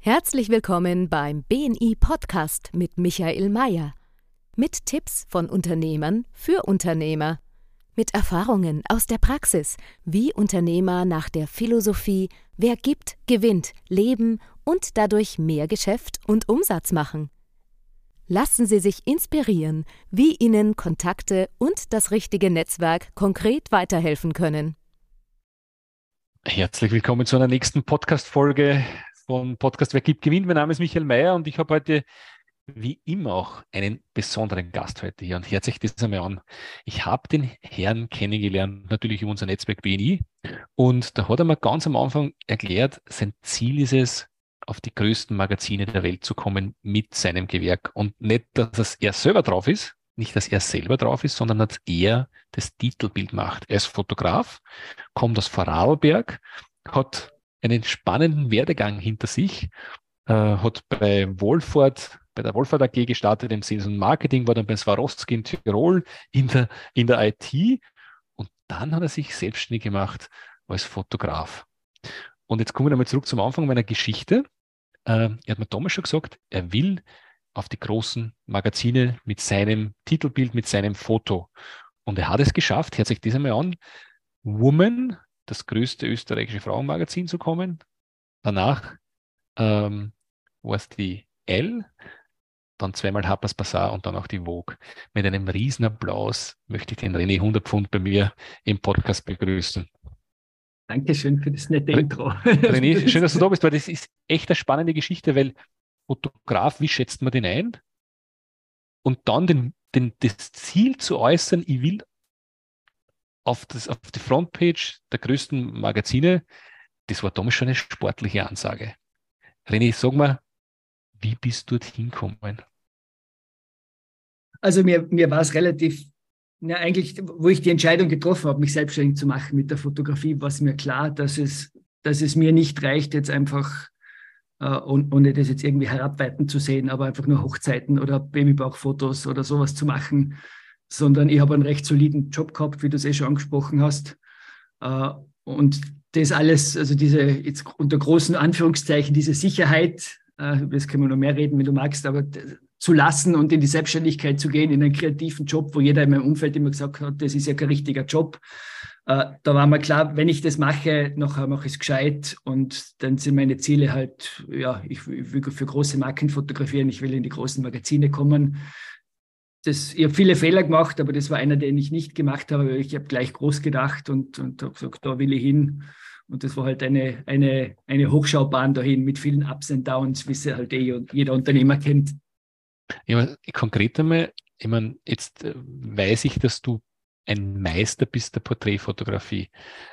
Herzlich willkommen beim BNI Podcast mit Michael Mayer. Mit Tipps von Unternehmern für Unternehmer. Mit Erfahrungen aus der Praxis, wie Unternehmer nach der Philosophie „Wer gibt, gewinnt" leben und dadurch mehr Geschäft und Umsatz machen. Lassen Sie sich inspirieren, wie Ihnen Kontakte und das richtige Netzwerk konkret weiterhelfen können. Herzlich willkommen zu einer nächsten Podcast-Folge von Podcast Wer gibt, gewinnt. Mein Name ist Michael Mayer und ich habe heute wie immer auch einen besonderen Gast heute hier und hört sich das einmal an. Ich habe den Herrn kennengelernt, natürlich über unser Netzwerk BNI, und da hat er mir ganz am Anfang erklärt, sein Ziel ist es, auf die größten Magazine der Welt zu kommen mit seinem Gewerk. Und nicht, dass er selber drauf ist, nicht, dass er selber drauf ist, sondern dass er das Titelbild macht. Er ist Fotograf, kommt aus Vorarlberg, hat einen spannenden Werdegang hinter sich, hat bei der Wohlfahrt AG gestartet im Sales und Marketing, war dann bei Swarovski in Tirol in der IT, und dann hat er sich selbstständig gemacht als Fotograf. Und jetzt kommen wir einmal zurück zum Anfang meiner Geschichte. Er hat mir damals schon gesagt, er will auf die großen Magazine mit seinem Titelbild, mit seinem Foto. Und er hat es geschafft, hört sich das einmal an, Woman, das größte österreichische Frauenmagazin, zu kommen. Danach war es die Elle, dann zweimal Harper's Bazaar und dann auch die Vogue. Mit einem riesen Applaus möchte ich den René 100 Pfund bei mir im Podcast begrüßen. Dankeschön für das nette Intro. René, schön, dass du da bist, weil das ist echt eine spannende Geschichte, weil Fotograf, wie schätzt man den ein? Und dann das Ziel zu äußern, ich will auf die Frontpage der größten Magazine, das war damals schon eine sportliche Ansage. René, sag mal, wie bist du dorthin gekommen? Also mir war es relativ, eigentlich, wo ich die Entscheidung getroffen habe, mich selbstständig zu machen mit der Fotografie, war es mir klar, dass es mir nicht reicht, jetzt einfach, ohne das jetzt irgendwie herabwertend zu sehen, aber einfach nur Hochzeiten oder Babybauchfotos oder sowas zu machen, sondern ich habe einen recht soliden Job gehabt, wie du es schon angesprochen hast. Und das alles, also diese, jetzt unter großen Anführungszeichen, diese Sicherheit, über das können wir noch mehr reden, wenn du magst, aber zu lassen und in die Selbstständigkeit zu gehen, in einen kreativen Job, wo jeder in meinem Umfeld immer gesagt hat, das ist ja kein richtiger Job. Da war mir klar, wenn ich das mache, nachher mache ich es gescheit, und dann sind meine Ziele halt, ja, ich will für große Marken fotografieren, ich will in die großen Magazine kommen. Ich habe viele Fehler gemacht, aber das war einer, den ich nicht gemacht habe. Ich habe gleich groß gedacht und habe gesagt, da will ich hin. Und das war halt eine Hochschaubahn dahin mit vielen Ups und Downs, wie es halt jeder Unternehmer kennt. Ja, konkret einmal, ich meine, jetzt weiß ich, dass du ein Meister bist der Porträtfotografie.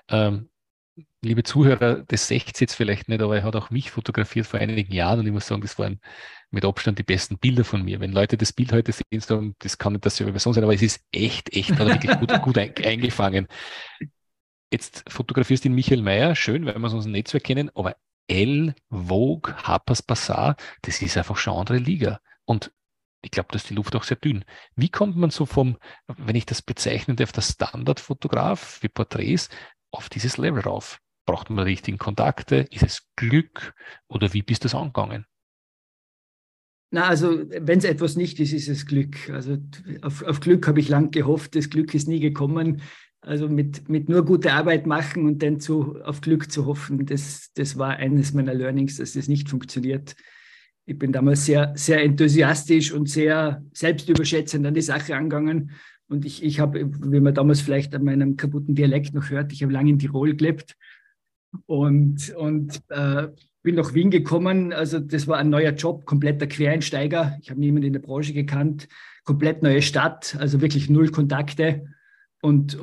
Liebe Zuhörer, das seht ihr jetzt vielleicht nicht, aber er hat auch mich fotografiert vor einigen Jahren, und ich muss sagen, das waren mit Abstand die besten Bilder von mir. Wenn Leute das Bild heute sehen, sagen, das kann nicht dasselbe Person sein, aber es ist echt, hat er wirklich gut eingefangen. Jetzt fotografierst du den Michael Mayer, schön, weil wir es aus dem Netzwerk kennen, aber Elle, Vogue, Harper's Bazaar, das ist einfach schon eine andere Liga. Und ich glaube, da ist die Luft auch sehr dünn. Wie kommt man so wenn ich das bezeichnen darf, der Standardfotograf für Porträts auf dieses Level rauf? Braucht man die richtigen Kontakte? Ist es Glück? Oder wie bist du das angegangen? Na, also wenn es etwas nicht ist, ist es Glück. Also auf Glück habe ich lang gehofft, das Glück ist nie gekommen. Also mit nur gute Arbeit machen und dann auf Glück zu hoffen, das war eines meiner Learnings, dass das nicht funktioniert. Ich bin damals sehr, sehr enthusiastisch und sehr selbstüberschätzend an die Sache angegangen. Und ich habe, wie man damals vielleicht an meinem kaputten Dialekt noch hört, ich habe lange in Tirol gelebt und bin nach Wien gekommen. Also das war ein neuer Job, kompletter Quereinsteiger. Ich habe niemanden in der Branche gekannt, komplett neue Stadt, also wirklich null Kontakte. Und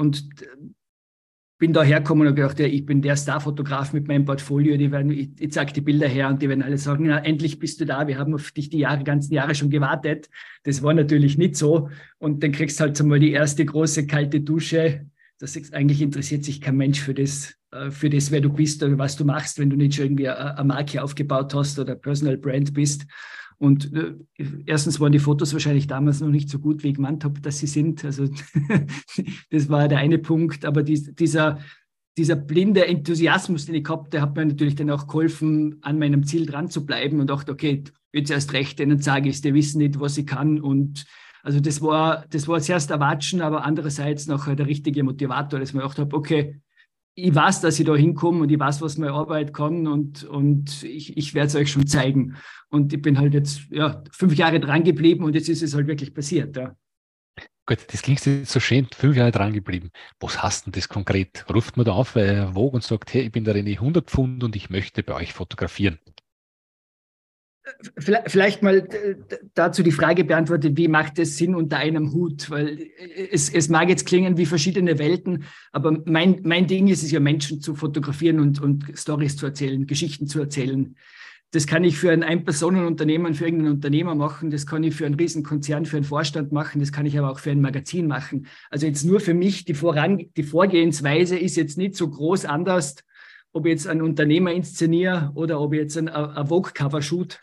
bin da hergekommen und gedacht, ja, ich bin der Starfotograf mit meinem Portfolio, ich zeige die Bilder her und die werden alle sagen, na, endlich bist du da, wir haben auf dich die ganzen Jahre schon gewartet. Das war natürlich nicht so, und dann kriegst du halt so mal die erste große kalte Dusche. Eigentlich interessiert sich kein Mensch für das, wer du bist oder was du machst, wenn du nicht schon irgendwie eine Marke aufgebaut hast oder Personal Brand bist. Und erstens waren die Fotos wahrscheinlich damals noch nicht so gut, wie ich gemeint habe, dass sie sind. Also das war der eine Punkt. Aber dieser dieser blinde Enthusiasmus, den ich gehabt, der hat mir natürlich dann auch geholfen, an meinem Ziel dran zu bleiben und dachte, okay, jetzt erst recht, denen sage ich, die wissen nicht, was ich kann. Und also das war zuerst Erwatschen, aber andererseits nachher der richtige Motivator, dass ich mir gedacht habe, okay, ich weiß, dass ich da hinkomme und ich weiß, was meine Arbeit kann und ich werde es euch schon zeigen. Und ich bin halt jetzt 5 Jahre dran geblieben und jetzt ist es halt wirklich passiert. Ja. Gut, das klingt jetzt so schön, 5 Jahre dran geblieben. Was heißt denn das konkret? Ruft man da auf bei Vogue und sagt, hey, ich bin der René 100 Pfund und ich möchte bei euch fotografieren? Vielleicht mal dazu die Frage beantwortet, wie macht es Sinn unter einem Hut? Weil es mag jetzt klingen wie verschiedene Welten, aber mein Ding ist es ja, Menschen zu fotografieren und Storys zu erzählen, Geschichten zu erzählen. Das kann ich für ein Ein-Personen-Unternehmen, für irgendeinen Unternehmer machen, das kann ich für einen Riesenkonzern, für einen Vorstand machen, das kann ich aber auch für ein Magazin machen. Also jetzt nur für mich, die Vorgehensweise ist jetzt nicht so groß anders, ob ich jetzt einen Unternehmer inszeniere oder ob ich jetzt ein Vogue-Cover shoot.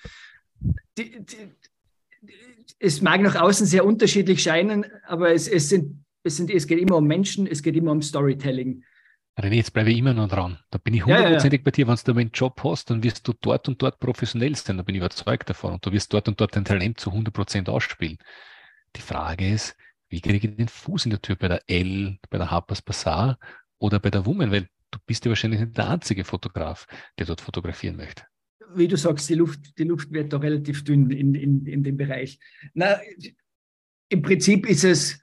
Es mag nach außen sehr unterschiedlich scheinen, aber es geht immer um Menschen, es geht immer um Storytelling. René, jetzt bleibe ich immer noch dran. Da bin ich hundertprozentig bei dir. Wenn du einen Job hast, dann wirst du dort und dort professionell sein. Da bin ich überzeugt davon. Und du wirst dort und dort dein Talent zu 100% ausspielen. Die Frage ist, wie kriege ich den Fuß in der Tür bei der Elle, bei der Harper's Bazaar oder bei der Woman? Weil du bist ja wahrscheinlich nicht der einzige Fotograf, der dort fotografieren möchte. Wie du sagst, die Luft wird da relativ dünn in dem Bereich. Na, im Prinzip ist es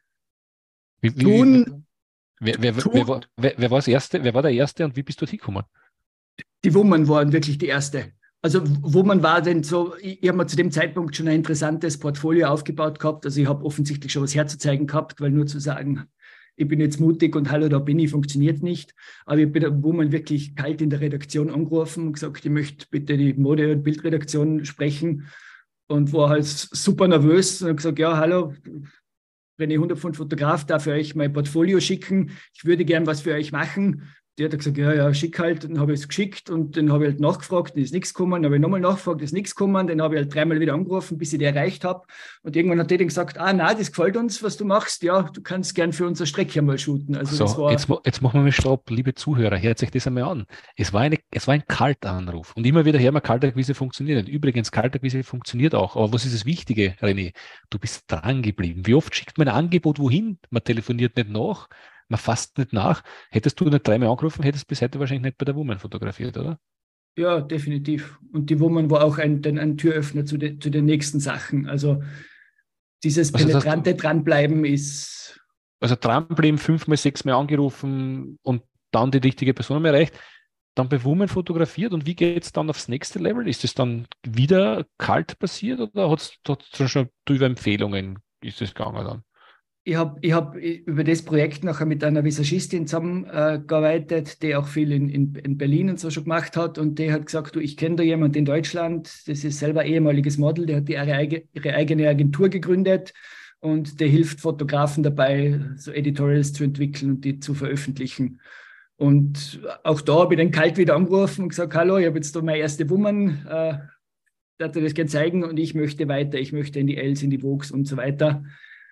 tun. Wer war das Erste? Wer war der Erste und wie bist du dorthin gekommen? Die Woman waren wirklich die Erste. Also Woman war denn so, ich habe mir zu dem Zeitpunkt schon ein interessantes Portfolio aufgebaut gehabt. Also ich habe offensichtlich schon was herzuzeigen gehabt, weil nur zu sagen, ich bin jetzt mutig und hallo, da bin ich, funktioniert nicht. Aber ich bin der Woman wirklich kalt in der Redaktion angerufen und gesagt, ich möchte bitte die Mode- und Bildredaktion sprechen und war halt super nervös und habe gesagt, ja, hallo, René 100 Pfund Fotograf, darf ich euch mein Portfolio schicken? Ich würde gern was für euch machen. Der hat gesagt, ja, schick halt. Dann habe ich es geschickt und dann habe ich halt nachgefragt, dann ist nichts gekommen. Dann habe ich nochmal nachgefragt, ist nichts gekommen. Dann habe ich halt 3-mal wieder angerufen, bis ich die erreicht habe. Und irgendwann hat der dann gesagt, nein, das gefällt uns, was du machst. Ja, du kannst gern für unsere Strecke mal shooten. Also so, das war jetzt machen wir mal Stopp, liebe Zuhörer, hört sich das einmal an. Es war ein Kaltanruf. Und immer wieder hören wir, Kaltakquise funktioniert. Übrigens, Kaltakquise funktioniert auch. Aber was ist das Wichtige, René? Du bist dran geblieben. Wie oft schickt man ein Angebot wohin? Man telefoniert nicht nach. Man fasst nicht nach. Hättest du nicht 3-mal angerufen, hättest du bis heute wahrscheinlich nicht bei der Woman fotografiert, oder? ja, definitiv. Und die Woman war auch ein Türöffner zu den nächsten Sachen. Also dieses penetrante Dranbleiben ist... Also dranbleiben, 5-mal, 6-mal angerufen und dann die richtige Person mehr erreicht, dann bei Woman fotografiert und wie geht es dann aufs nächste Level? Ist es dann wieder kalt passiert oder hat es schon über Empfehlungen ist es gegangen dann? Ich hab über das Projekt nachher mit einer Visagistin zusammengearbeitet, die auch viel in Berlin und so schon gemacht hat. Und die hat gesagt, du, ich kenne da jemanden in Deutschland, das ist selber ehemaliges Model, der hat ihre eigene Agentur gegründet und der hilft Fotografen dabei, so Editorials zu entwickeln und die zu veröffentlichen. Und auch da habe ich dann kalt wieder angerufen und gesagt, hallo, ich habe jetzt da meine erste Woman, darf dir das gerne zeigen und ich möchte weiter, ich möchte in die Els, in die Vogues und so weiter.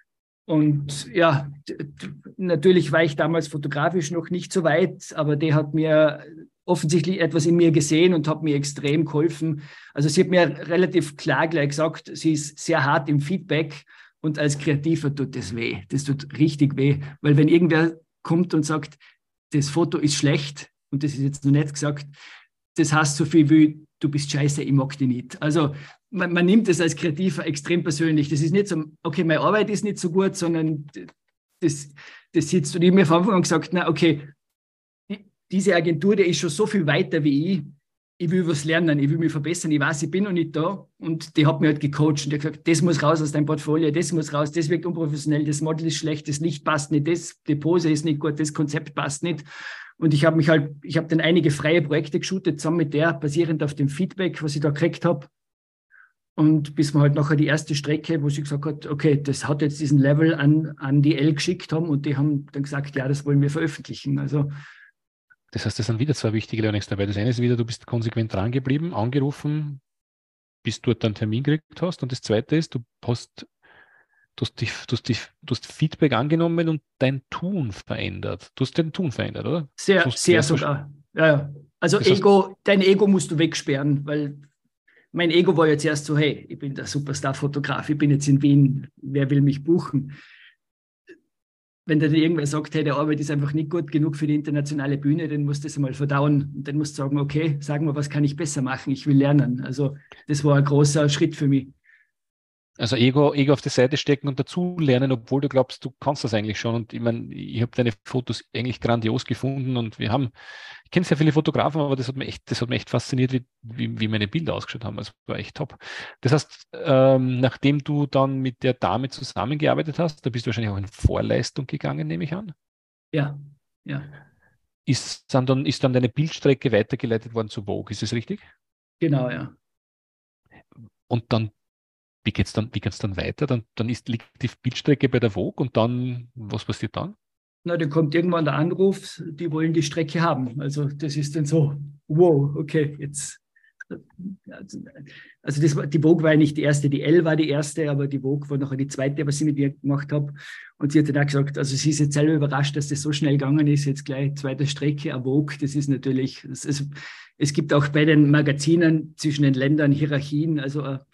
Und ja, natürlich war ich damals fotografisch noch nicht so weit, aber der hat mir offensichtlich etwas in mir gesehen und hat mir extrem geholfen. Also sie hat mir relativ klar gleich gesagt, sie ist sehr hart im Feedback und als Kreativer tut das weh. Das tut richtig weh, weil wenn irgendwer kommt und sagt, das Foto ist schlecht und das ist jetzt noch nicht gesagt, das heißt so viel wie, du bist scheiße, ich mag dich nicht. Also man nimmt es als Kreativer extrem persönlich. Das ist nicht so, okay, meine Arbeit ist nicht so gut, sondern das sitzt. Und ich habe mir von Anfang an gesagt, na okay, diese Agentur, die ist schon so viel weiter wie ich. Ich will was lernen, ich will mich verbessern, ich weiß, ich bin noch nicht da. Und die hat mir halt gecoacht und die hat gesagt, das muss raus aus deinem Portfolio, das muss raus, das wirkt unprofessionell, das Model ist schlecht, das Licht passt nicht, die Pose ist nicht gut, das Konzept passt nicht. Und ich habe dann einige freie Projekte geshootet, zusammen mit der, basierend auf dem Feedback, was ich da gekriegt habe. Und bis wir halt nachher die erste Strecke, wo sie gesagt hat, okay, das hat jetzt diesen Level an die L geschickt haben und die haben dann gesagt, ja, das wollen wir veröffentlichen. Also das heißt, das sind wieder 2 wichtige Learnings dabei. Das eine ist wieder, du bist konsequent dran geblieben, angerufen, bis du dort einen Termin gekriegt hast. Und das zweite ist, du hast Du hast Feedback angenommen und dein Tun verändert. Du hast dein Tun verändert, oder? Sehr, sehr sogar. Ja. Also das heißt, dein Ego musst du wegsperren, weil mein Ego war jetzt erst so, hey, ich bin der Superstar-Fotograf, ich bin jetzt in Wien, wer will mich buchen? Wenn dann irgendwer sagt, hey, der Arbeit ist einfach nicht gut genug für die internationale Bühne, dann musst du das einmal verdauen. Und dann musst du sagen, okay, sag mal, was kann ich besser machen? Ich will lernen. Also das war ein großer Schritt für mich. also Ego auf die Seite stecken und dazu lernen, obwohl du glaubst, du kannst das eigentlich schon. Und ich meine, ich habe deine Fotos eigentlich grandios gefunden und ich kenne sehr viele Fotografen, aber das hat mich echt fasziniert, wie meine Bilder ausgeschaut haben. Also war echt top. Das heißt, nachdem du dann mit der Dame zusammengearbeitet hast, da bist du wahrscheinlich auch in Vorleistung gegangen, nehme ich an. Ja, ja, Ist dann deine Bildstrecke weitergeleitet worden zu Vogue, ist es richtig? genau, ja. Und dann wie geht's dann weiter? Liegt die Bildstrecke bei der Vogue und dann, was passiert dann? Na, dann kommt irgendwann der Anruf, die wollen die Strecke haben. Also das ist dann so, wow, okay, jetzt. Also die Vogue war ja nicht die erste, die Elle war die erste, aber die Vogue war nachher die zweite, was ich mit ihr gemacht habe. Und sie hat dann auch gesagt, also sie ist jetzt selber überrascht, dass das so schnell gegangen ist, jetzt gleich zweite Strecke, eine Vogue, das ist natürlich, es gibt auch bei den Magazinen zwischen den Ländern Hierarchien, also eine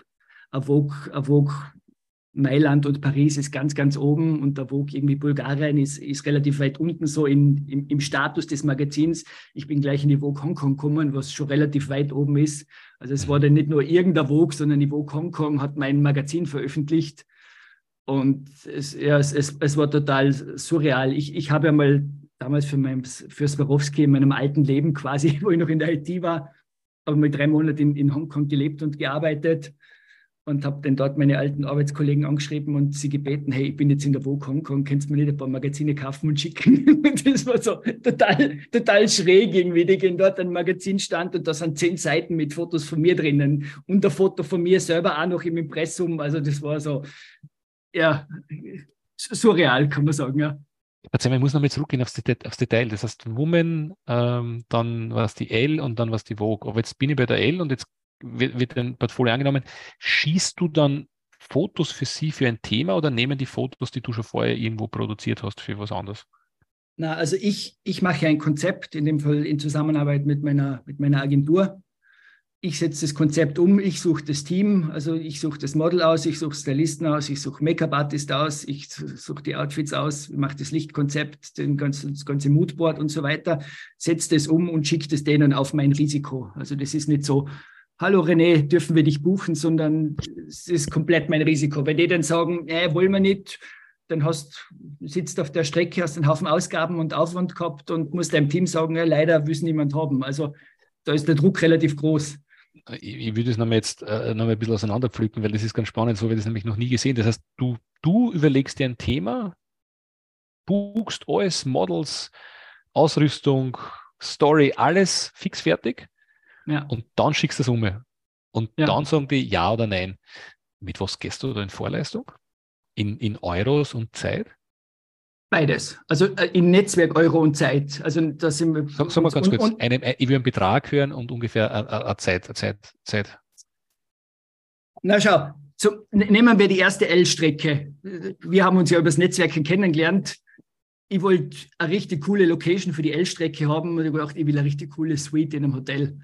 Vogue Mailand und Paris ist ganz, ganz oben und der Vogue irgendwie Bulgarien ist relativ weit unten, so im Status des Magazins. Ich bin gleich in die Vogue Hongkong gekommen, was schon relativ weit oben ist. Also es war dann nicht nur irgendein Vogue, sondern die Vogue Hongkong hat mein Magazin veröffentlicht und es war total surreal. Ich habe ja mal damals für Swarovski in meinem alten Leben quasi, wo ich noch in der IT war, habe mal 3 Monate in Hongkong gelebt und gearbeitet. Und habe dann dort meine alten Arbeitskollegen angeschrieben und sie gebeten, hey, ich bin jetzt in der Vogue Hongkong, kannst du mir nicht ein paar Magazine kaufen und schicken? Das war so total schräg irgendwie. Die gehen dort ein Magazinstand und da sind 10 Seiten mit Fotos von mir drinnen und ein Foto von mir selber auch noch im Impressum. Also das war so, ja, surreal, kann man sagen, ja. Erzähl mal, ich muss nochmal zurückgehen aufs Detail. Das heißt, Woman, dann war es die Elle und dann war es die Vogue. Aber jetzt bin ich bei der Elle und jetzt wird ein Portfolio angenommen. Schießt du dann Fotos für sie für ein Thema oder nehmen die Fotos, die du schon vorher irgendwo produziert hast, für was anderes? Na, also ich mache ein Konzept, in dem Fall in Zusammenarbeit mit meiner Agentur. Ich setze das Konzept um, ich suche das Team, also ich suche das Model aus, ich suche Stylisten aus, ich suche Make-up-Artist aus, ich suche die Outfits aus, mache das Lichtkonzept, das ganze Moodboard und so weiter, setze das um und schicke das denen auf mein Risiko. Also das ist nicht so, hallo René, dürfen wir dich buchen, sondern es ist komplett mein Risiko. Wenn die dann sagen, wollen wir nicht, dann sitzt auf der Strecke, hast einen Haufen Ausgaben und Aufwand gehabt und musst deinem Team sagen, leider will es niemand haben. Also da ist der Druck relativ groß. Ich würde es nochmal ein bisschen auseinanderpflücken, weil das ist ganz spannend, so habe ich das nämlich noch nie gesehen. Das heißt, du überlegst dir ein Thema, buchst alles, Models, Ausrüstung, Story, alles fix fertig. Ja. Und dann schickst du es um. Und dann sagen die ja oder nein. Mit was gehst du da in Vorleistung? In Euros und Zeit? Beides. Also in Netzwerk Euro und Zeit. Also da sind wir. Sag mal ganz kurz. Ich will einen Betrag hören und ungefähr eine Zeit. Na schau, nehmen wir die erste L-Strecke. Wir haben uns ja über das Netzwerken kennengelernt. Ich wollte eine richtig coole Location für die L-Strecke haben und ich habe gedacht, ich will eine richtig coole Suite in einem Hotel.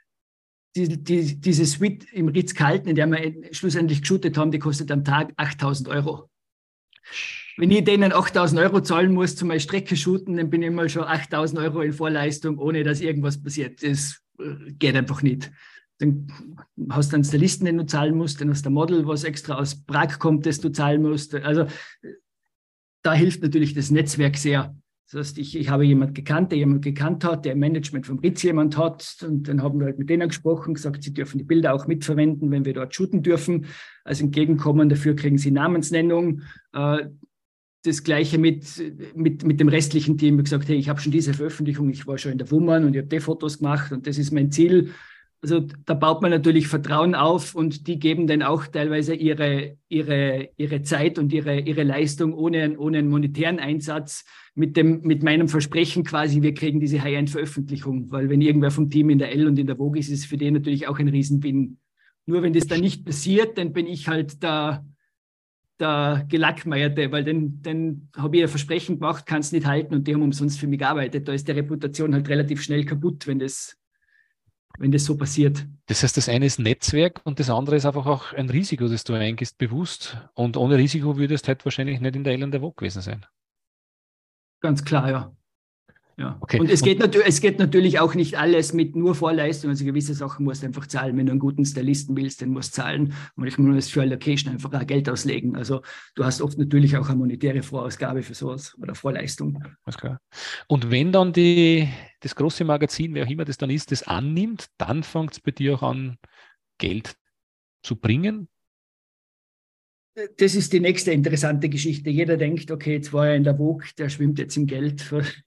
Diese Suite im Ritz-Carlton, in der wir schlussendlich geshootet haben, die kostet am Tag 8.000 Euro. Wenn ich denen 8.000 Euro zahlen muss, zum Beispiel Strecke shooten, dann bin ich mal schon 8.000 Euro in Vorleistung, ohne dass irgendwas passiert. Das geht einfach nicht. Dann hast du einen Stylisten, den du zahlen musst, dann hast du ein Model, was extra aus Prag kommt, das du zahlen musst. Also da hilft natürlich das Netzwerk sehr. Das heißt, ich habe jemanden gekannt, der jemanden gekannt hat, der im Management vom Ritz jemand hat. Und dann haben wir halt mit denen gesprochen, gesagt, sie dürfen die Bilder auch mitverwenden, wenn wir dort shooten dürfen. Als Entgegenkommen dafür kriegen sie Namensnennung. Das Gleiche mit dem restlichen Team. Ich habe gesagt, hey, ich habe schon diese Veröffentlichung, ich war schon in der Woman und ich habe die Fotos gemacht und das ist mein Ziel. Also da baut man natürlich Vertrauen auf und die geben dann auch teilweise ihre Zeit und ihre Leistung ohne einen monetären Einsatz mit meinem Versprechen quasi, wir kriegen diese High-End-Veröffentlichung, weil wenn irgendwer vom Team in der Elle und in der Vogue ist, ist es für den natürlich auch ein Riesenwin. Nur wenn das dann nicht passiert, dann bin ich halt da der Gelackmeierte, weil den habe ich ein Versprechen gemacht, kann es nicht halten und die haben umsonst für mich gearbeitet. Da ist die Reputation halt relativ schnell kaputt, wenn das so passiert. Das heißt, das eine ist Netzwerk und das andere ist einfach auch ein Risiko, das du eingehst, bewusst. Und ohne Risiko würdest du halt wahrscheinlich nicht in der Ellen der Vogue gewesen sein. Ganz klar, ja. Ja. Okay. Und es geht natürlich auch nicht alles mit nur Vorleistung. Also gewisse Sachen musst du einfach zahlen. Wenn du einen guten Stylisten willst, den musst du zahlen. Und ich muss für eine Location einfach auch Geld auslegen. Also du hast oft natürlich auch eine monetäre Vorausgabe für sowas oder Vorleistung. Alles klar. Und wenn dann das große Magazin, wer auch immer das dann ist, das annimmt, dann fängt es bei dir auch an, Geld zu bringen. Das ist die nächste interessante Geschichte. Jeder denkt, okay, jetzt war er in der Vogue, der schwimmt jetzt im Geld.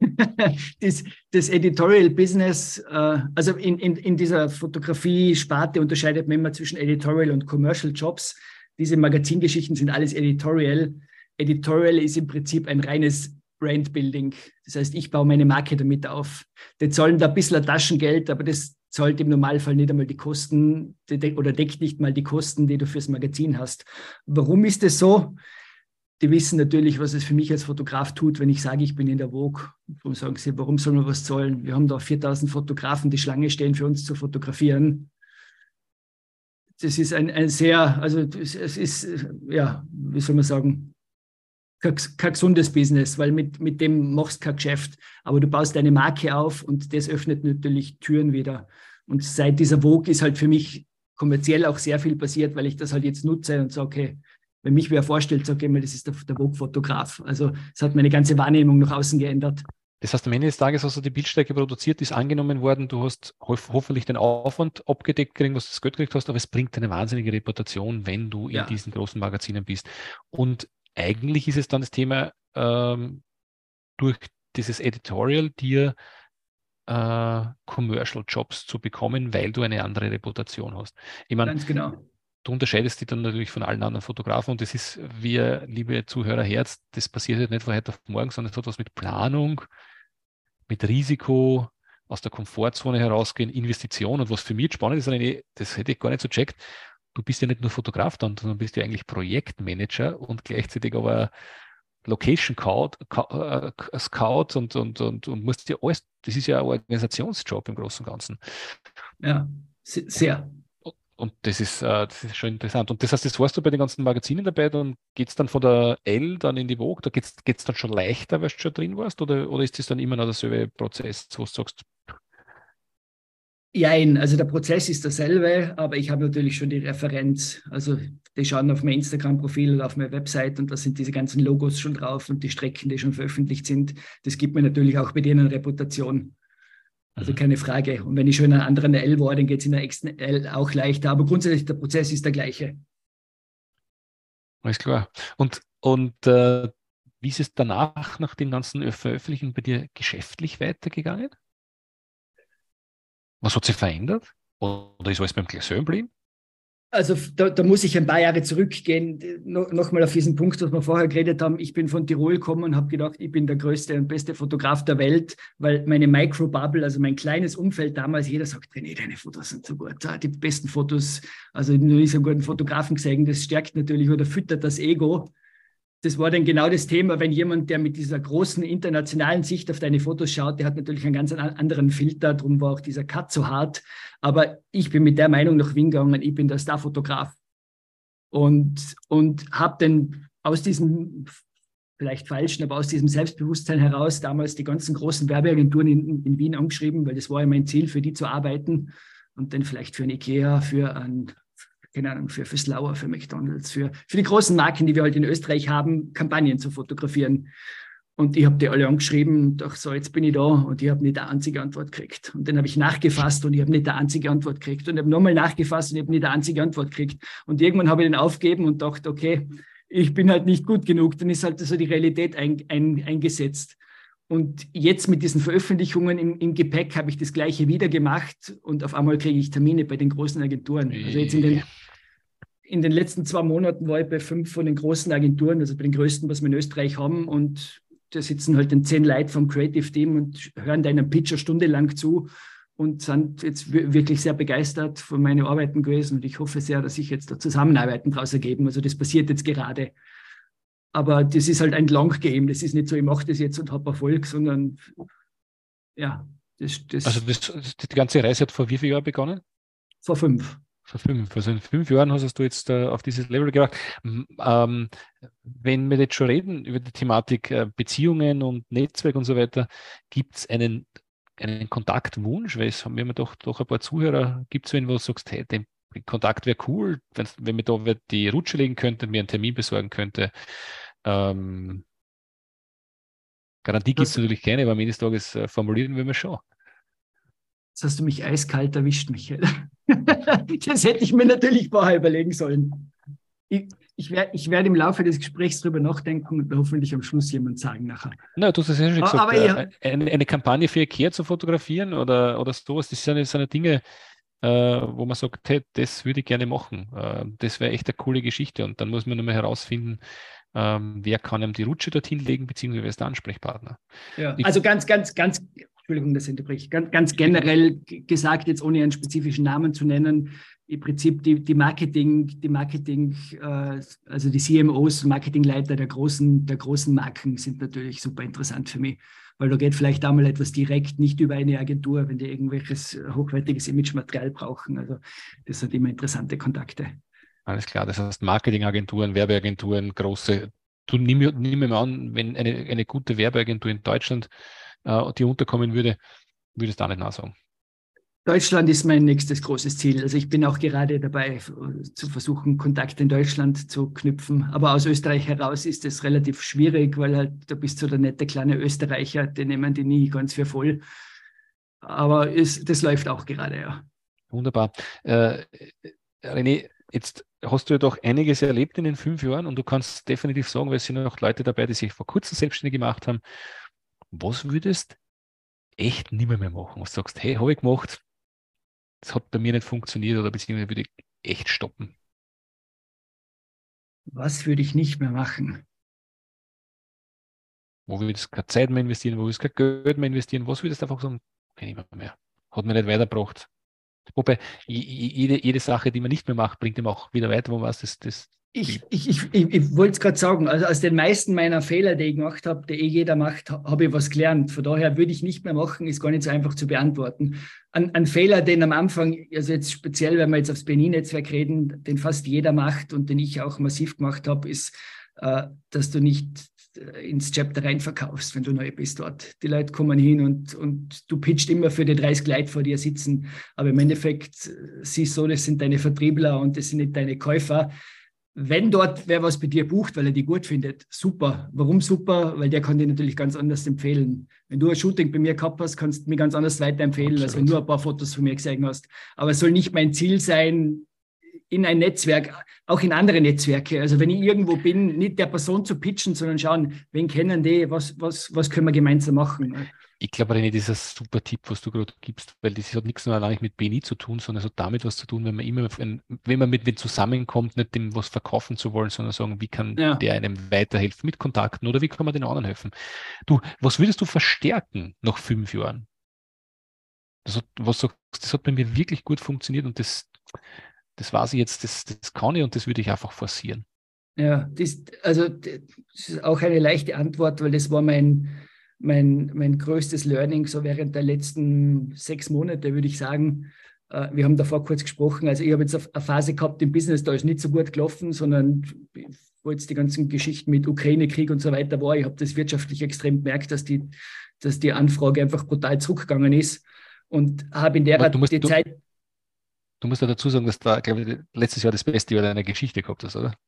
Das Editorial Business, also in dieser Fotografie-Sparte unterscheidet man immer zwischen Editorial und Commercial Jobs. Diese Magazingeschichten sind alles Editorial. Editorial ist im Prinzip ein reines Brandbuilding. Das heißt, ich baue meine Marke damit auf. Die zahlen da ein bisschen Taschengeld, aber das zahlt im Normalfall nicht einmal die Kosten oder deckt nicht mal die Kosten, die du fürs Magazin hast. Warum ist das so? Die wissen natürlich, was es für mich als Fotograf tut, wenn ich sage, ich bin in der Vogue. Warum sagen sie, warum sollen wir was zahlen? Wir haben da 4000 Fotografen, die Schlange stehen, für uns zu fotografieren. Das ist ein sehr, also es ist, ja, wie soll man sagen, kein gesundes Business, weil mit dem machst du kein Geschäft. Aber du baust deine Marke auf und das öffnet natürlich Türen wieder. Und seit dieser Vogue ist halt für mich kommerziell auch sehr viel passiert, weil ich das halt jetzt nutze und sage, okay, wenn mich wer vorstellt, sage ich immer, das ist der Vogue-Fotograf. Also es hat meine ganze Wahrnehmung nach außen geändert. Das heißt, am Ende des Tages hast du die Bildstrecke produziert, ist angenommen worden, du hast hoffentlich den Aufwand abgedeckt gekriegt, was du das Geld gekriegt hast, aber es bringt eine wahnsinnige Reputation, wenn du in diesen großen Magazinen bist. Und eigentlich ist es dann das Thema, durch dieses Editorial dir Commercial Jobs zu bekommen, weil du eine andere Reputation hast. Ich meine, ganz genau. Du unterscheidest dich dann natürlich von allen anderen Fotografen und das ist, wie liebe Zuhörerherz, das passiert halt nicht von heute auf morgen, sondern es hat was mit Planung, mit Risiko, aus der Komfortzone herausgehen, Investition und was für mich jetzt spannend ist, das hätte ich gar nicht so checkt, du bist ja nicht nur Fotograf dann, sondern bist ja eigentlich Projektmanager und gleichzeitig aber Location Scout und musst ja alles, das ist ja ein Organisationsjob im Großen und Ganzen. Ja, sehr. Und das ist schon interessant. Und das heißt, das warst du bei den ganzen Magazinen dabei, dann geht es dann von der Elle dann in die Vogue, da geht's dann schon leichter, weil du schon drin warst, oder ist das dann immer noch derselbe Prozess, wo du sagst? Jein, also der Prozess ist derselbe, aber ich habe natürlich schon die Referenz. Also die schauen auf mein Instagram-Profil oder auf meine Website und da sind diese ganzen Logos schon drauf und die Strecken, die schon veröffentlicht sind. Das gibt mir natürlich auch bei denen Reputation. Also keine Frage. Und wenn ich schon in einer anderen L war, dann geht es in der nächsten L auch leichter. Aber grundsätzlich, der Prozess ist der gleiche. Alles klar. Und wie ist es danach, nach den ganzen Veröffentlichungen bei dir geschäftlich weitergegangen? Was hat sich verändert? Oder ist alles beim selben geblieben? Also da muss ich ein paar Jahre zurückgehen. Nochmal auf diesen Punkt, was wir vorher geredet haben. Ich bin von Tirol gekommen und habe gedacht, ich bin der größte und beste Fotograf der Welt, weil meine Microbubble, also mein kleines Umfeld damals, jeder sagt, René, deine Fotos sind so gut. Die besten Fotos, also nur nicht so guten Fotografen gesehen, das stärkt natürlich oder füttert das Ego. Das war dann genau das Thema, wenn jemand, der mit dieser großen internationalen Sicht auf deine Fotos schaut, der hat natürlich einen ganz anderen Filter, darum war auch dieser Cut so hart. Aber ich bin mit der Meinung nach Wien gegangen, ich bin der Starfotograf. Und habe dann aus diesem, vielleicht falschen, aber aus diesem Selbstbewusstsein heraus damals die ganzen großen Werbeagenturen in Wien angeschrieben, weil das war ja mein Ziel, für die zu arbeiten. Und dann vielleicht für ein Ikea, keine Ahnung, für Slauer, für McDonalds, für die großen Marken, die wir halt in Österreich haben, Kampagnen zu fotografieren. Und ich habe die alle angeschrieben und dachte so, jetzt bin ich da und ich habe nicht eine einzige Antwort gekriegt. Und dann habe ich nachgefasst und ich habe nicht eine einzige Antwort gekriegt. Und ich habe nochmal nachgefasst und ich habe nicht eine einzige Antwort gekriegt. Und irgendwann habe ich den aufgegeben und dachte, okay, ich bin halt nicht gut genug. Dann ist halt so die Realität eingesetzt. Und jetzt mit diesen Veröffentlichungen im Gepäck habe ich das Gleiche wieder gemacht und auf einmal kriege ich Termine bei den großen Agenturen. Also jetzt in den letzten 2 Monaten war ich bei 5 von den großen Agenturen, also bei den größten, was wir in Österreich haben. Und da sitzen halt dann 10 Leute vom Creative Team und hören deinen Pitch eine Stunde lang zu. und sind jetzt wirklich sehr begeistert von meinen Arbeiten gewesen. Und ich hoffe sehr, dass sich jetzt da Zusammenarbeiten daraus ergeben. Also das passiert jetzt gerade. Aber das ist halt ein Long Game. Das ist nicht so, ich mache das jetzt und habe Erfolg, sondern ja, Also die ganze Reise hat vor wie vielen Jahren begonnen? vor 5. Vor 5. Also in 5 Jahren hast du jetzt auf dieses Level gebracht. Wenn wir jetzt schon reden über die Thematik Beziehungen und Netzwerk und so weiter, gibt es einen Kontaktwunsch? Weil es haben wir doch ein paar Zuhörer, gibt es wen, wo du sagst, hey, der Kontakt wäre cool, wenn mir da die Rutsche legen könnte, mir einen Termin besorgen könnte. Garantie gibt es natürlich keine, aber am Ende des Tages formulieren wir schon. Jetzt hast du mich eiskalt erwischt, Michael. Das hätte ich mir natürlich vorher überlegen sollen. Ich werde im Laufe des Gesprächs darüber nachdenken und hoffentlich am Schluss jemand sagen nachher. Na, du hast es ja schon gesagt, Aber ja, eine Kampagne für IKEA zu fotografieren oder sowas, das sind so eine Dinge, wo man sagt, hey, das würde ich gerne machen. Das wäre echt eine coole Geschichte. Und dann muss man nur mal herausfinden, wer kann ihm die Rutsche dorthin legen, beziehungsweise wer ist der Ansprechpartner. ja. Also ganz, Entschuldigung, das unterbreche ich, ganz generell gesagt, jetzt ohne einen spezifischen Namen zu nennen, im Prinzip die Marketing, also die CMOs, Marketingleiter der großen Marken sind natürlich super interessant für mich, weil da geht vielleicht auch mal etwas direkt, nicht über eine Agentur, wenn die irgendwelches hochwertiges Imagematerial brauchen. Also das sind immer interessante Kontakte. Alles klar, das heißt Marketingagenturen, Werbeagenturen, große. Du nimm mir mal an, wenn eine gute Werbeagentur in Deutschland die unterkommen würde, würdest du auch nicht nachsagen. Deutschland ist mein nächstes großes Ziel. Also ich bin auch gerade dabei, zu versuchen, Kontakte in Deutschland zu knüpfen. Aber aus Österreich heraus ist es relativ schwierig, weil halt da bist du der nette kleine Österreicher, den nehmen die nie ganz für voll. Aber das läuft auch gerade, ja. Wunderbar. René, jetzt hast du ja doch einiges erlebt in den 5 Jahren und du kannst definitiv sagen, weil es sind auch Leute dabei, die sich vor kurzem selbstständig gemacht haben. Was würdest echt nicht mehr machen? Was du sagst, hey, habe ich gemacht, das hat bei mir nicht funktioniert oder beziehungsweise würde ich echt stoppen. Was würde ich nicht mehr machen? Wo würdest du keine Zeit mehr investieren, wo würdest du kein Geld mehr investieren? Was würdest du einfach sagen, okay, nicht mehr. Hat mir nicht weitergebracht. Wobei jede Sache, die man nicht mehr macht, bringt ihm auch wieder weiter, wo man das. Ich wollte es gerade sagen, also aus den meisten meiner Fehler, die ich gemacht habe, die jeder macht, habe ich was gelernt. Von daher würde ich nicht mehr machen, ist gar nicht so einfach zu beantworten. Ein Fehler, den am Anfang, also jetzt speziell, wenn wir jetzt aufs BNI-Netzwerk reden, den fast jeder macht und den ich auch massiv gemacht habe, ist, dass du nicht ins Chapter rein verkaufst, wenn du neu bist dort. Die Leute kommen hin und du pitcht immer für die 30 Leute vor dir sitzen, aber im Endeffekt siehst du so, das sind deine Vertriebler und das sind nicht deine Käufer. Wenn dort wer was bei dir bucht, weil er die gut findet, super. Warum super? Weil der kann dir natürlich ganz anders empfehlen. Wenn du ein Shooting bei mir gehabt hast, kannst du mir ganz anders weiterempfehlen, Absolut. Als wenn du ein paar Fotos von mir gesehen hast. Aber es soll nicht mein Ziel sein, in ein Netzwerk, auch in andere Netzwerke. Also wenn ich irgendwo bin, nicht der Person zu pitchen, sondern schauen, wen kennen die, was können wir gemeinsam machen. Ich glaube, René, das ist ein super Tipp, was du gerade gibst, weil das hat nichts nur allein mit BNI zu tun, sondern es hat damit was zu tun, wenn man mit wem zusammenkommt, nicht dem was verkaufen zu wollen, sondern sagen, wie kann der einem weiterhelfen mit Kontakten oder wie kann man den anderen helfen? Du, was würdest du verstärken nach 5 Jahren? Das hat bei mir wirklich gut funktioniert und das weiß ich jetzt, das kann ich und das würde ich einfach forcieren. Ja, das ist auch eine leichte Antwort, weil das war mein größtes Learning so während der letzten 6 Monate, würde ich sagen. Wir haben davor kurz gesprochen. Also ich habe jetzt eine Phase gehabt im Business, da ist nicht so gut gelaufen, sondern wo jetzt die ganzen Geschichten mit Ukraine-Krieg und so weiter war. Ich habe das wirtschaftlich extrem gemerkt, dass die Anfrage einfach brutal zurückgegangen ist und habe in der Zeit... Du musst ja dazu sagen, dass da, glaube ich, letztes Jahr das beste Jahr deiner Geschichte gehabt hast, oder?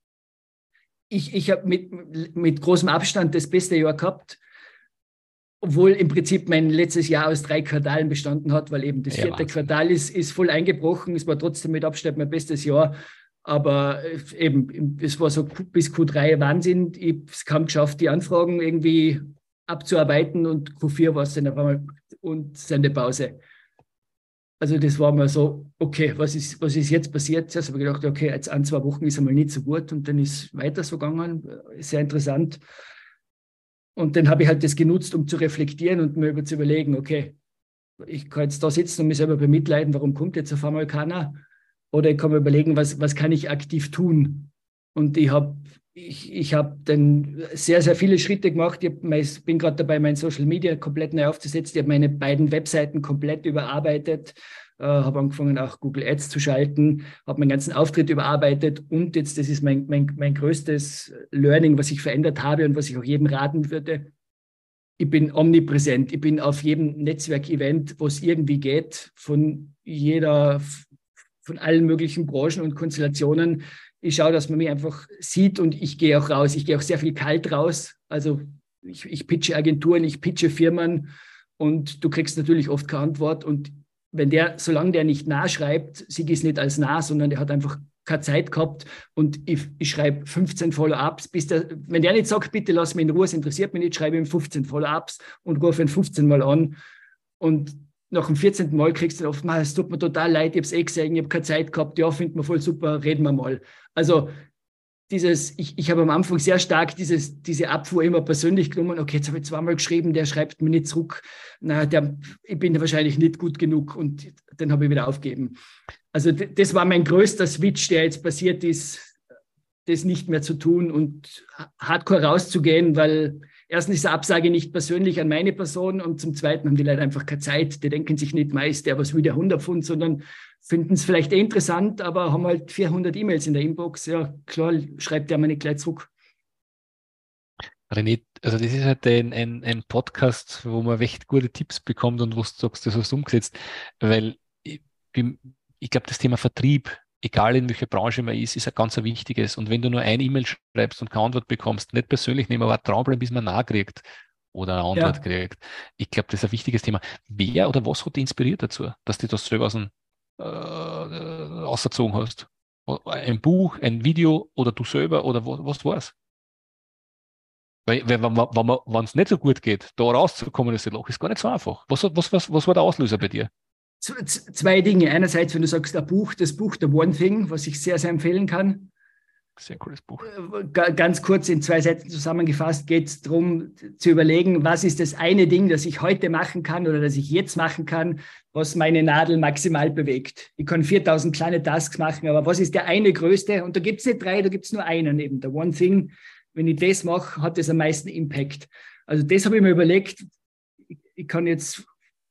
Ich habe mit großem Abstand das beste Jahr gehabt, obwohl im Prinzip mein letztes Jahr aus 3 Quartalen bestanden hat, weil eben das 4. Quartal ist voll eingebrochen. Es war trotzdem mit Abstand mein bestes Jahr. Aber eben, es war so bis Q3 Wahnsinn. Ich habe es kaum geschafft, die Anfragen irgendwie abzuarbeiten und Q4 war es dann auf einmal und Sendepause. Also das war mal so, okay, was ist jetzt passiert? Zuerst habe ich gedacht, okay, jetzt 1-2 Wochen ist einmal nicht so gut und dann ist weiter so gegangen. Sehr interessant. Und dann habe ich halt das genutzt, um zu reflektieren und mir zu überlegen, okay, ich kann jetzt da sitzen und mich selber bemitleiden, warum kommt jetzt auf einmal keiner? Oder ich kann mir überlegen, was kann ich aktiv tun? Und ich hab dann sehr, sehr viele Schritte gemacht. Ich bin gerade dabei, mein Social Media komplett neu aufzusetzen. Ich habe meine beiden Webseiten komplett überarbeitet, habe angefangen, auch Google Ads zu schalten, habe meinen ganzen Auftritt überarbeitet und jetzt, das ist mein größtes Learning, was ich verändert habe und was ich auch jedem raten würde. Ich bin omnipräsent. Ich bin auf jedem Netzwerkevent, wo es irgendwie geht, von allen möglichen Branchen und Konstellationen. Ich schaue, dass man mich einfach sieht und ich gehe auch raus. Ich gehe auch sehr viel kalt raus. Also ich pitche Agenturen, ich pitche Firmen und du kriegst natürlich oft keine Antwort. Und solange der nicht nachschreibt, sieht ich es nicht als nah, sondern der hat einfach keine Zeit gehabt und ich schreibe 15 Follow-ups. Wenn der nicht sagt, bitte lass mich in Ruhe, es interessiert mich nicht, schreibe ihm 15 Follow-ups und rufe ihn 15 Mal an. Und nach dem 14. Mal kriegst du dann oft, es tut mir total leid, ich habe es gesehen, ich habe keine Zeit gehabt, ja, finden wir voll super, reden wir mal. Also ich habe am Anfang sehr stark diese Abfuhr immer persönlich genommen, okay, jetzt habe ich zweimal geschrieben, der schreibt mir nicht zurück, ich bin wahrscheinlich nicht gut genug und dann habe ich wieder aufgegeben. Also das war mein größter Switch, der jetzt passiert ist, das nicht mehr zu tun und hardcore rauszugehen, weil erstens ist eine Absage nicht persönlich an meine Person und zum Zweiten haben die Leute einfach keine Zeit. Die denken sich nicht, meist der was will der 100 Pfund, sondern finden es vielleicht interessant, aber haben halt 400 E-Mails in der Inbox. Ja, klar, schreibt der mir nicht gleich zurück. René, also das ist halt ein Podcast, wo man echt gute Tipps bekommt und wo du sagst, das hast du umgesetzt, weil ich glaube, das Thema Vertrieb, egal in welcher Branche man ist ein ganz wichtiges. Und wenn du nur eine E-Mail schreibst und keine Antwort bekommst, nicht persönlich nehmen, aber dranbleiben, bis man nachkriegt oder eine Antwort kriegt. Ich glaube, das ist ein wichtiges Thema. Wer oder was hat dich inspiriert dazu, dass du das selber ausgezogen hast? Ein Buch, ein Video oder du selber oder was war's? Weil wenn es nicht so gut geht, da rauszukommen aus dem Loch, ist gar nicht so einfach. Was war der Auslöser bei dir? Zwei Dinge. Einerseits, wenn du sagst, das Buch The One Thing, was ich sehr, sehr empfehlen kann. Sehr cooles Buch. Ganz kurz in 2 Sätzen zusammengefasst geht es darum, zu überlegen, was ist das eine Ding, das ich heute machen kann oder das ich jetzt machen kann, was meine Nadel maximal bewegt. Ich kann 4000 kleine Tasks machen, aber was ist der eine größte? Und da gibt es nicht 3, da gibt es nur einen eben. The One Thing, wenn ich das mache, hat das am meisten Impact. Also das habe ich mir überlegt, ich kann jetzt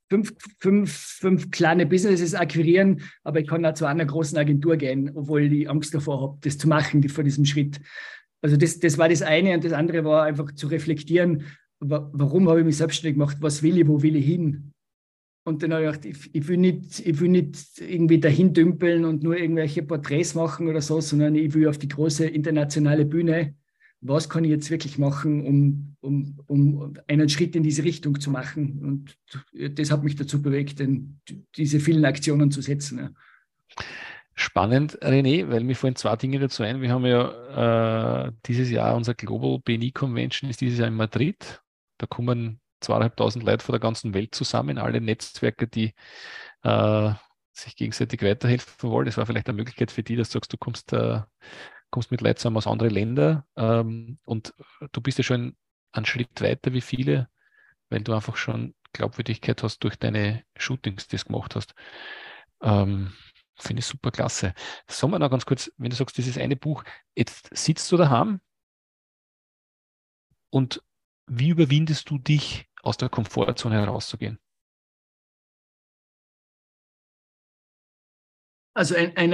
fünf kleine Businesses akquirieren, aber ich kann auch zu einer großen Agentur gehen, obwohl ich Angst davor habe, das zu machen, vor diesem Schritt. Also das war das eine und das andere war einfach zu reflektieren, warum habe ich mich selbstständig gemacht, was will ich, wo will ich hin? Und dann habe ich gedacht, ich will nicht irgendwie dahin dümpeln und nur irgendwelche Porträts machen oder so, sondern ich will auf die große internationale Bühne. Was kann ich jetzt wirklich machen, um einen Schritt in diese Richtung zu machen? Und das hat mich dazu bewegt, diese vielen Aktionen zu setzen. Ja. Spannend, René, weil mir fallen 2 Dinge dazu ein. Wir haben ja dieses Jahr unser Global BNI Convention ist dieses Jahr in Madrid. Da kommen 2.500 Leute von der ganzen Welt zusammen, alle Netzwerke, die sich gegenseitig weiterhelfen wollen. Das war vielleicht eine Möglichkeit für dich, dass du sagst, du kommst mit Leuten zusammen aus anderen Ländern und du bist ja schon einen Schritt weiter wie viele, weil du einfach schon Glaubwürdigkeit hast durch deine Shootings, die du gemacht hast. Finde ich super klasse. Sagen wir noch ganz kurz, wenn du sagst, dieses eine Buch, jetzt sitzt du daheim und wie überwindest du dich, aus der Komfortzone herauszugehen? Also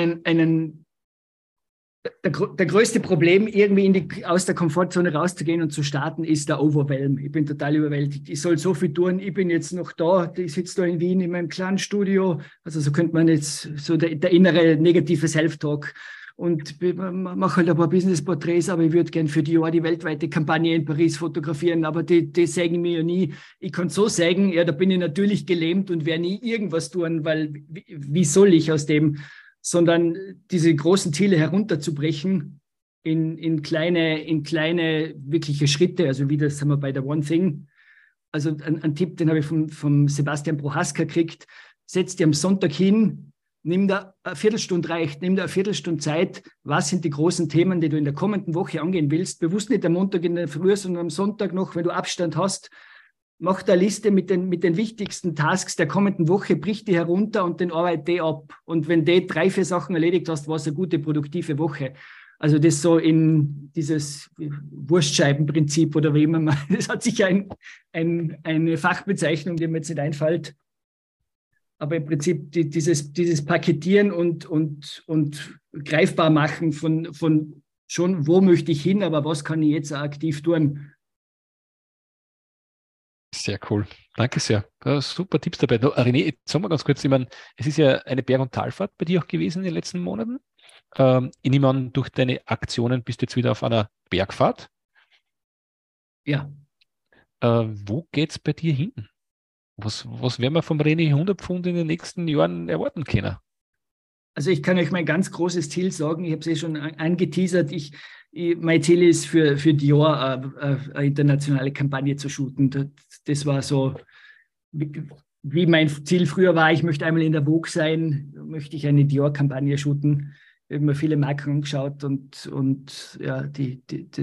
der größte Problem, irgendwie aus der Komfortzone rauszugehen und zu starten, ist der Overwhelm. Ich bin total überwältigt. Ich soll so viel tun. Ich bin jetzt noch da. Ich sitze da in Wien in meinem kleinen Studio. Also so könnte man jetzt so der innere negative Self-Talk. Und ich mache halt ein paar Business-Porträts, aber ich würde gerne für die weltweite Kampagne in Paris fotografieren. Aber die sagen mir ja nie. Ich kann so sagen, ja, da bin ich natürlich gelähmt und werde nie irgendwas tun, weil wie soll ich aus dem, sondern diese großen Ziele herunterzubrechen in kleine wirkliche Schritte, also wie das haben wir bei der One Thing. Also ein Tipp, den habe ich vom Sebastian Prohaska gekriegt, setz dir am Sonntag hin, nimm da eine Viertelstunde Zeit, was sind die großen Themen, die du in der kommenden Woche angehen willst, bewusst nicht am Montag in der Früh, sondern am Sonntag noch, wenn du Abstand hast, mache eine Liste mit den wichtigsten Tasks der kommenden Woche, brich die herunter und dann arbeite die ab. Und wenn du 3, 4 Sachen erledigt hast, war es eine gute, produktive Woche. Also das so in dieses Wurstscheibenprinzip oder wie immer man, das hat sicher eine Fachbezeichnung, die mir jetzt nicht einfällt. Aber im Prinzip dieses Paketieren und greifbar machen von schon, wo möchte ich hin, aber was kann ich jetzt aktiv tun? Sehr cool. Danke sehr. Super Tipps dabei. René, jetzt sagen wir ganz kurz, ich meine, es ist ja eine Berg- und Talfahrt bei dir auch gewesen in den letzten Monaten. Ich nehme an, durch deine Aktionen bist du jetzt wieder auf einer Bergfahrt. Ja. Wo geht es bei dir hin? Was werden wir vom René 100 Pfund in den nächsten Jahren erwarten können? Also ich kann euch mein ganz großes Ziel sagen, ich habe es schon angeteasert, mein Ziel ist für Dior eine internationale Kampagne zu shooten. Das war so, wie mein Ziel früher war, ich möchte einmal in der Vogue sein, möchte ich eine Dior-Kampagne shooten. Ich habe mir viele Marken angeschaut und ja, die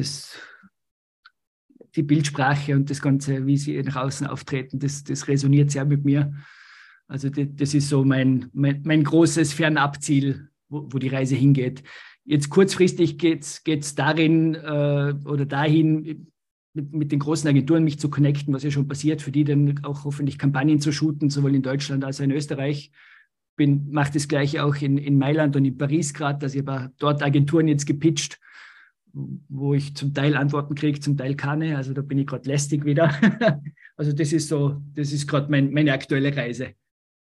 Bildsprache und das Ganze, wie sie nach außen auftreten, das resoniert sehr mit mir. Also das ist so mein großes Fernabziel, wo die Reise hingeht. Jetzt kurzfristig geht's darin oder dahin, mit den großen Agenturen mich zu connecten, was ja schon passiert, für die dann auch hoffentlich Kampagnen zu shooten, sowohl in Deutschland als auch in Österreich. Mache das Gleiche auch in Mailand und in Paris gerade. Also ich habe dort Agenturen jetzt gepitcht, wo ich zum Teil Antworten kriege, zum Teil keine. Also da bin ich gerade lästig wieder. Also das ist gerade meine aktuelle Reise.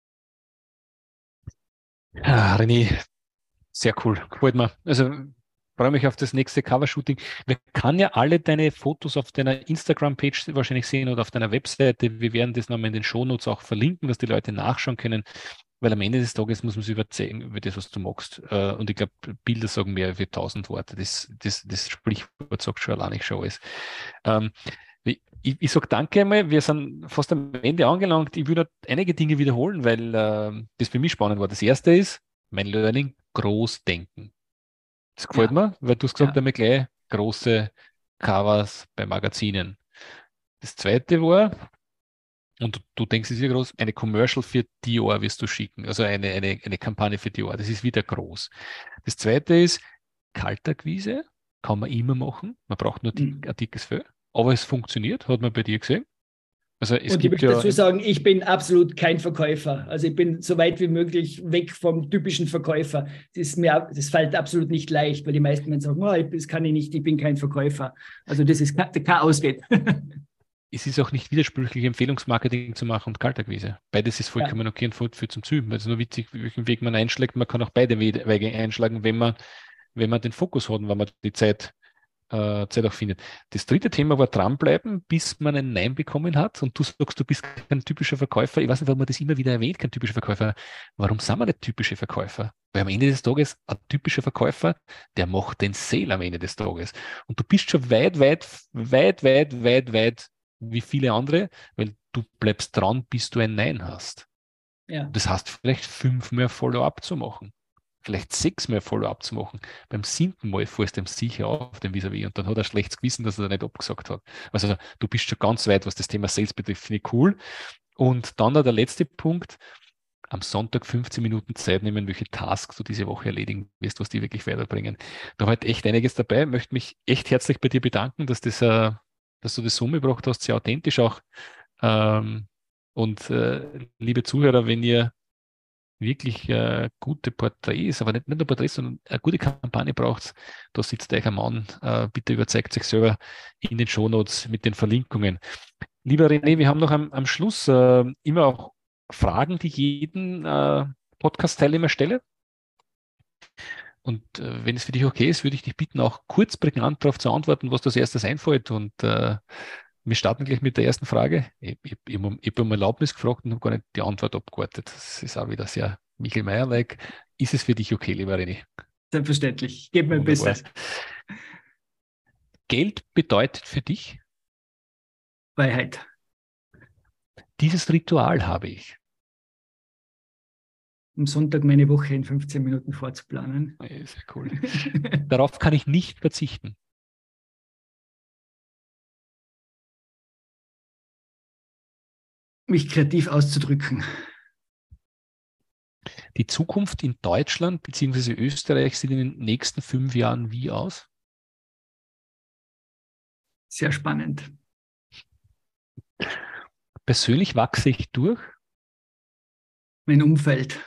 Ja, René, sehr cool. Gefällt mir. Also freue mich auf das nächste Covershooting. Wir kann ja alle deine Fotos auf deiner Instagram-Page wahrscheinlich sehen oder auf deiner Webseite. Wir werden das nochmal in den Shownotes auch verlinken, dass die Leute nachschauen können, weil am Ende des Tages muss man sich überzeugen über das, was du magst. Und ich glaube, Bilder sagen mehr wie 1000 Worte. Das Sprichwort sagt schon alleine schon alles. Ähm, ich sage danke einmal, wir sind fast am Ende angelangt. Ich würde einige Dinge wiederholen, weil das für mich spannend war. Das erste ist, mein Learning, groß denken. Das gefällt Ja, mir, weil du hast gesagt, ja. einmal gleich große Covers bei Magazinen. Das zweite war, und du denkst, es ist ja groß, eine Commercial für Dior wirst du schicken, also eine Kampagne für Dior. Das ist wieder groß. Das zweite ist, Kaltakquise kann man immer machen. Man braucht nur ein dickes Fell. Aber es funktioniert, hat man bei dir gesehen. Also es Und ich gibt möchte ja, dazu sagen, ich bin absolut kein Verkäufer. Also ich bin so weit wie möglich weg vom typischen Verkäufer. Das fällt absolut nicht leicht, weil die meisten Menschen sagen, oh, das kann ich nicht, ich bin kein Verkäufer. Also das ist keine Ausrede. es ist auch nicht widersprüchlich, Empfehlungsmarketing zu machen und Kaltakquise. Beides ist Ja, vollkommen okay und führt zum Ziel. Es ist nur witzig, welchen Weg man einschlägt. Man kann auch beide Wege einschlagen, wenn man den Fokus hat und wenn man die Zeit auch findet. Das dritte Thema war dranbleiben, bis man ein Nein bekommen hat. Und du sagst, du bist kein typischer Verkäufer. Ich weiß nicht, warum man das immer wieder erwähnt, kein typischer Verkäufer. Warum sind wir nicht typische Verkäufer? Weil am Ende des Tages, ein typischer Verkäufer, der macht den Sale am Ende des Tages. Und du bist schon weit wie viele andere, weil du bleibst dran, bis du ein Nein hast. ja. Das heißt, vielleicht 5-mal Follow-up zu machen, vielleicht 6-mal Follow-up zu machen. Beim 7. Mal fährst du ihm sicher auf den Vis-à-vis und dann hat er schlechtes Gewissen, dass er da nicht abgesagt hat. Also du bist schon ganz weit, was das Thema Sales betrifft, finde ich cool. Und dann noch der letzte Punkt, am Sonntag 15 Minuten Zeit nehmen, welche Tasks du diese Woche erledigen wirst, was die wirklich weiterbringen. Da war halt echt einiges dabei. Möchte mich echt herzlich bei dir bedanken, dass du das so umgebracht hast, sehr authentisch auch. Ähm, liebe Zuhörer, wenn ihr wirklich gute Porträts, aber nicht nur Porträts, sondern eine gute Kampagne braucht, da sitzt euch ein Mann. Bitte überzeugt sich selber in den Shownotes mit den Verlinkungen. Lieber René, wir haben noch am Schluss immer auch Fragen, die ich jeden Podcast-Teilnehmer stelle. Und wenn es für dich okay ist, würde ich dich bitten, auch kurz prägnant darauf zu antworten, was das erstes einfällt. Und wir starten gleich mit der ersten Frage. Ich habe um Erlaubnis gefragt und habe gar nicht die Antwort abgewartet. Das ist auch wieder sehr Michael Mayer-like. Ist es für dich okay, lieber René? Selbstverständlich. Gib mir ein Wunderbar. Bestes. Geld bedeutet für dich, Freiheit. dieses Ritual habe ich. Am Sonntag meine Woche in 15 Minuten vorzuplanen. Sehr cool. Darauf kann ich nicht verzichten. mich kreativ auszudrücken. Die Zukunft in Deutschland bzw. Österreich sieht in den nächsten 5 Jahren wie aus? Sehr spannend. Persönlich wachse ich durch? Mein Umfeld.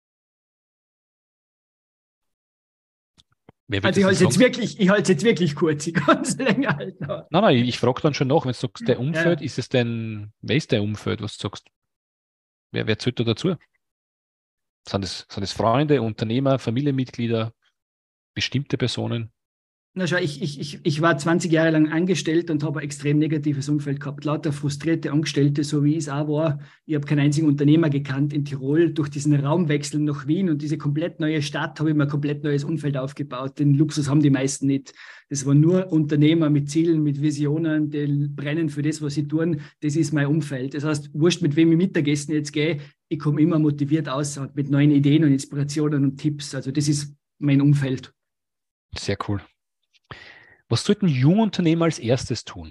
Also ich halte es jetzt wirklich kurz, ich kann es länger halten. Nein, ich frage dann schon nach, wenn du sagst, dein Umfeld, Ja. wer ist dein Umfeld, was du sagst? Wer zählt da dazu? Sind es Freunde, Unternehmer, Familienmitglieder, bestimmte Personen? Na schau, ich war 20 Jahre lang angestellt und habe ein extrem negatives Umfeld gehabt. Lauter frustrierte Angestellte, so wie ich es auch war. Ich habe keinen einzigen Unternehmer gekannt in Tirol. Durch diesen Raumwechsel nach Wien und diese komplett neue Stadt habe ich mir ein komplett neues Umfeld aufgebaut. Den Luxus haben die meisten nicht. Das waren nur Unternehmer mit Zielen, mit Visionen, die brennen für das, was sie tun. Das ist mein Umfeld. Das heißt, wurscht, mit wem ich Mittagessen jetzt gehe, ich komme immer motiviert aus mit neuen Ideen und Inspirationen und Tipps. Also das ist mein Umfeld. Sehr cool. Was sollten Jungunternehmer als erstes tun?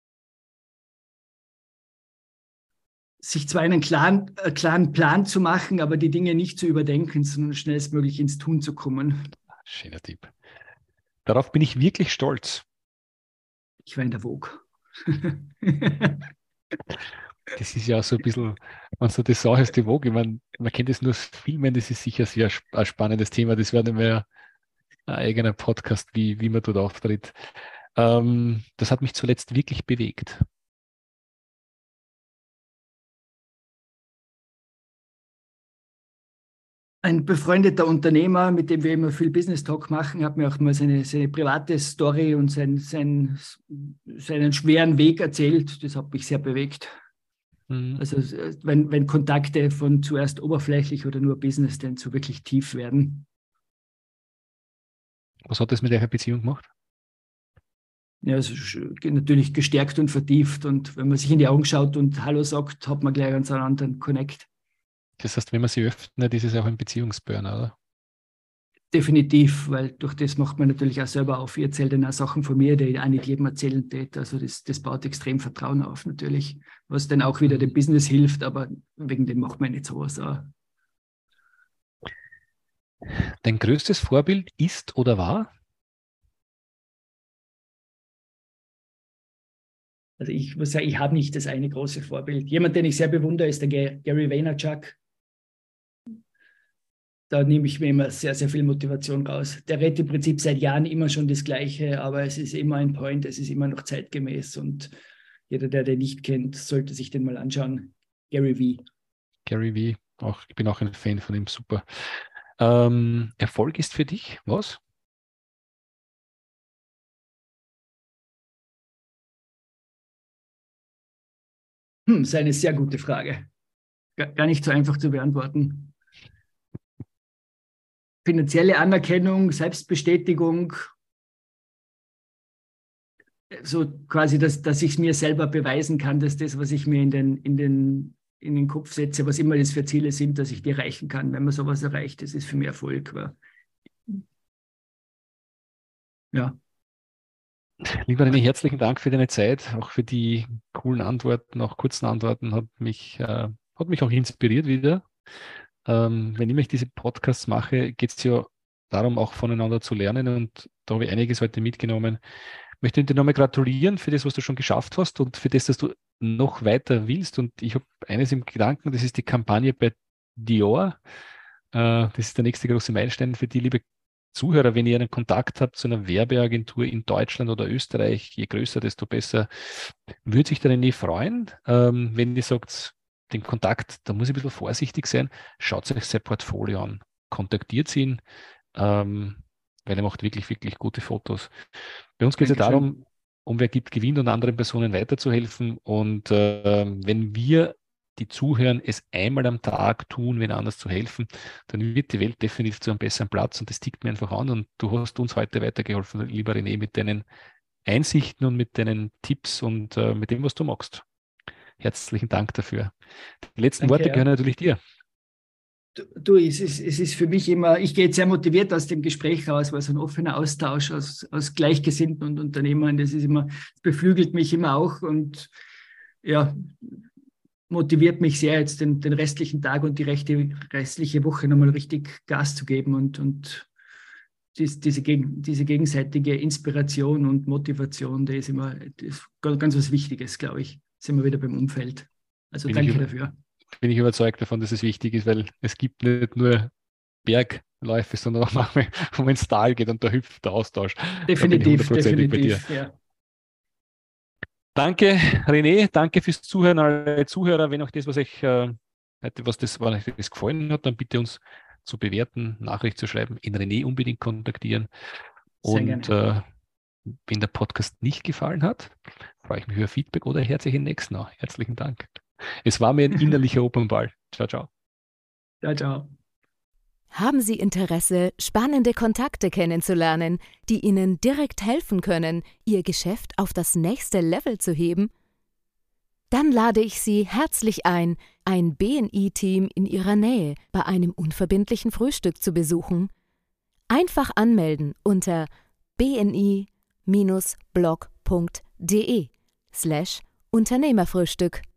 Sich zwar einen klaren Plan zu machen, aber die Dinge nicht zu überdenken, sondern schnellstmöglich ins Tun zu kommen. Schöner Tipp. Darauf bin ich wirklich stolz. Ich war in der Vogue. Das ist ja auch so ein bisschen, wenn so das Sache ist, die Vogue. Ich meine, man kennt das nur aus Filmen, das ist sicher sehr ein spannendes Thema. Das wäre mehr ein eigener Podcast, wie man dort auftritt. Das hat mich zuletzt wirklich bewegt. Ein befreundeter Unternehmer, mit dem wir immer viel Business Talk machen, hat mir auch mal seine private Story und seinen schweren Weg erzählt. Das hat mich sehr bewegt. Also wenn Kontakte von zuerst oberflächlich oder nur Business denn so wirklich tief werden. Was hat das mit eurer Beziehung gemacht? Ja, also natürlich gestärkt und vertieft. Und wenn man sich in die Augen schaut und Hallo sagt, hat man gleich ganz einen anderen Connect. Das heißt, wenn man sie öffnet, ist es auch ein Beziehungsburner, oder? Definitiv, weil durch das macht man natürlich auch selber auf. Ich erzähle dann auch Sachen von mir, die ich auch nicht jedem erzählen tät. Also das baut extrem Vertrauen auf natürlich, was dann auch wieder dem Business hilft, aber wegen dem macht man nicht sowas auch. Dein größtes Vorbild ist oder war? Also ich muss sagen, ich habe nicht das eine große Vorbild. Jemand, den ich sehr bewundere, ist der Gary Vaynerchuk. Da nehme ich mir immer sehr, sehr viel Motivation raus. Der redet im Prinzip seit Jahren immer schon das Gleiche, aber es ist immer ein Point, es ist immer noch zeitgemäß und jeder, der den nicht kennt, sollte sich den mal anschauen. Gary V. Gary V. Ich bin auch ein Fan von ihm, super. Erfolg ist für dich was? Das ist eine sehr gute Frage. Gar nicht so einfach zu beantworten. Finanzielle Anerkennung, Selbstbestätigung, so quasi, dass ich es mir selber beweisen kann, dass das, was ich mir in den Kopf setze, was immer das für Ziele sind, dass ich die erreichen kann. Wenn man sowas erreicht, das ist für mich Erfolg. Ja. Lieber René, herzlichen Dank für deine Zeit, auch für die coolen Antworten, auch kurzen Antworten, hat mich auch inspiriert wieder. Wenn ich diese Podcasts mache, geht es ja darum, auch voneinander zu lernen und da habe ich einiges heute mitgenommen. Ich möchte dir nochmal gratulieren für das, was du schon geschafft hast und für das, dass du noch weiter willst. Und ich habe eines im Gedanken, das ist die Kampagne bei Dior. Das ist der nächste große Meilenstein für die, liebe Zuhörer, wenn ihr einen Kontakt habt zu einer Werbeagentur in Deutschland oder Österreich, je größer, desto besser, würde sich der René freuen, wenn ihr sagt, den Kontakt, da muss ich ein bisschen vorsichtig sein, schaut euch sein Portfolio an, kontaktiert ihn, weil er macht wirklich, wirklich gute Fotos. Bei uns geht es ja darum, Wer gibt, gewinnt und anderen Personen weiterzuhelfen. Und wenn wir, die zuhören, es einmal am Tag tun, wenn anders zu helfen, dann wird die Welt definitiv zu einem besseren Platz und das tickt mir einfach an. Und du hast uns heute weitergeholfen, lieber René, mit deinen Einsichten und mit deinen Tipps und mit dem, was du magst. Herzlichen Dank dafür. Die letzten Worte gehören natürlich dir. Du, es ist für mich immer, ich gehe jetzt sehr motiviert aus dem Gespräch raus, weil so ein offener Austausch aus Gleichgesinnten und Unternehmern, das beflügelt mich immer auch und ja, motiviert mich sehr, jetzt den restlichen Tag und die restliche Woche nochmal richtig Gas zu geben und diese gegenseitige Inspiration und Motivation, das ist ganz was Wichtiges, glaube ich. Sind wir wieder beim Umfeld. Also danke dafür. Bin ich überzeugt davon, dass es wichtig ist, weil es gibt nicht nur Bergläufe, sondern auch manchmal, wo man ins Tal geht und da hüpft der Austausch. Definitiv, bei dir. ja. Danke, René, danke fürs Zuhören, alle Zuhörer. Wenn euch das, was euch das gefallen hat, dann bitte uns zu bewerten, Nachricht zu schreiben, in René unbedingt kontaktieren. Und wenn der Podcast nicht gefallen hat, freue ich mich über Feedback oder herzlichen nächsten Mal. Herzlichen Dank. Es war mir ein innerlicher Opernball. Ciao, ciao. Ciao, ciao. Haben Sie Interesse, spannende Kontakte kennenzulernen, die Ihnen direkt helfen können, Ihr Geschäft auf das nächste Level zu heben? Dann lade ich Sie herzlich ein BNI-Team in Ihrer Nähe bei einem unverbindlichen Frühstück zu besuchen. Einfach anmelden unter bni-blog.de/Unternehmerfrühstück.